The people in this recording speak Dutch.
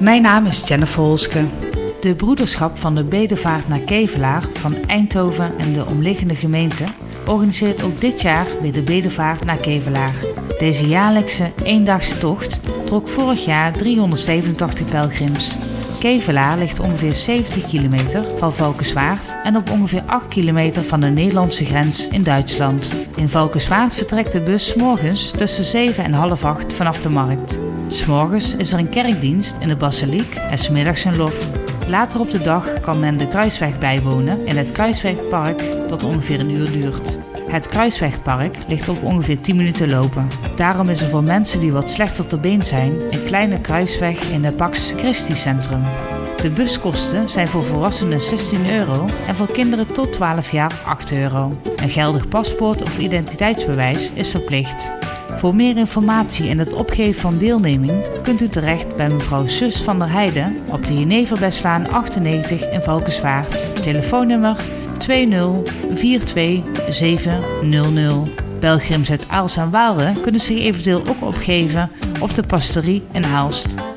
Mijn naam is Jennifer Holske. De broederschap van de bedevaart naar Kevelaar van Eindhoven en de omliggende gemeenten organiseert ook dit jaar weer de bedevaart naar Kevelaar. Deze jaarlijkse eendagse tocht trok vorig jaar 387 pelgrims. Kevelaar ligt ongeveer 70 kilometer van Valkenswaard en op ongeveer 8 kilometer van de Nederlandse grens in Duitsland. In Valkenswaard vertrekt de bus 's morgens tussen 7 en half 8 vanaf de markt. 's Morgens is er een kerkdienst in de basiliek en 's middags een lof. Later op de dag kan men de Kruisweg bijwonen in het Kruiswegpark dat ongeveer een uur duurt. Het Kruiswegpark ligt op ongeveer 10 minuten lopen. Daarom is er voor mensen die wat slechter ter been zijn een kleine kruisweg in het Pax Christi Centrum. De buskosten zijn voor volwassenen €16 en voor kinderen tot 12 jaar €8. Een geldig paspoort of identiteitsbewijs is verplicht. Voor meer informatie en het opgeven van deelneming kunt u terecht bij mevrouw Sus van der Heijden op de Jeneverbestlaan 98 in Valkenswaard. Telefoonnummer 2042700. Pelgrims uit Aalst en Waalre kunnen zich eventueel ook opgeven op de pastorie in Aalst.